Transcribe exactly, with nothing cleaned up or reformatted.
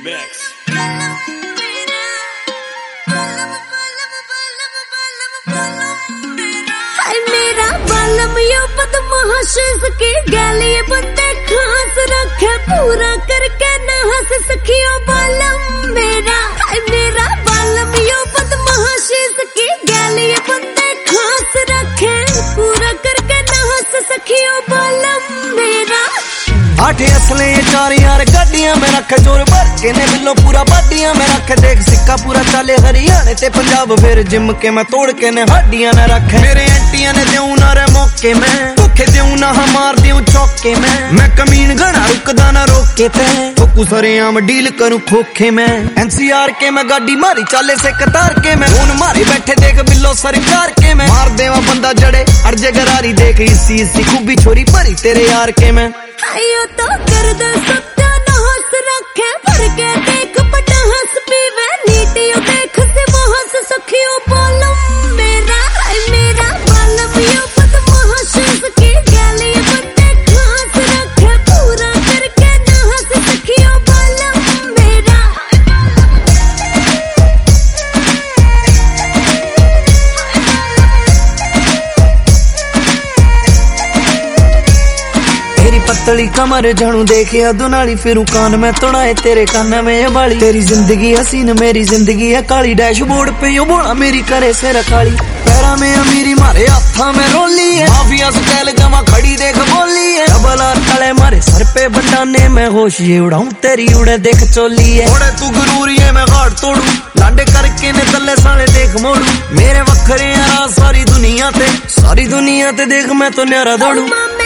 mix. मेरा बालम यो बदमाश की गैली बंदे खास रखे पूरा करके न हंस सखियो बालम मेरा मेरा बालम यो बदमाश की गैली बंदे खास रखे पूरा करके न हंस सखियो बालम मेरा। आठ असले चार यार गाड़ियां में रखे जोर भर के ने बिल्लो पूरा बाडियां में रखे देख सिक्का पूरा चाले हरियाणे ते पंजाब फिर जिम के मैं तोड़ के ने हड्डियां न रखे मेरे एंटियां ने देऊ ना रे मौके में भूखे देऊ ना मार देऊ चौके में मैं कमीन घना रुकदा ना रोके ते ठोकू सरेआम डील करूं खोखे में एनसीआर के मैं गाड़ी मारी चाले से कतार के मैं खून मारे बैठे देख बिल्लो सरकार के मैं मार देवा बंदा जड़े अर्जे गरारी देख इसी इसी खूबी छोरी भरी तेरे यार के मैं आयो तो कर दे सत्या न हंस रखे भर के देख बड़ा हंस पीवे नीटियो देख से हंस सखियो बालम मेरा मेरा बालम यो बदमाश की गैली बंदे खास रखे पूरा करके न हंस सखियो बालम मेरा। पतली कमर जानू देखे अदुनाली फिरू कान में तोड़ाए तेरे कान में बाली तेरी जिंदगी हसीन मेरी जिंदगी है काली डैशबोर्ड पे यो बोला मेरी करे से रखाली पैरा में अमीरी मारे हाथा में रोली है माफिया से कैल जमा खड़ी देख बोली है डबला तले मारे सर पे बटाने में होश ये उड़ाऊं तेरी उड़े देख चोली है ओड़े तू गुरूरी है मैं गाड़ तोड़ू लांडे करके ने तले साले देख मोड़ू मेरे वखरे यार सारी दुनिया ते सारी दुनिया ते देख मैं तो न्यारा दौड़ू।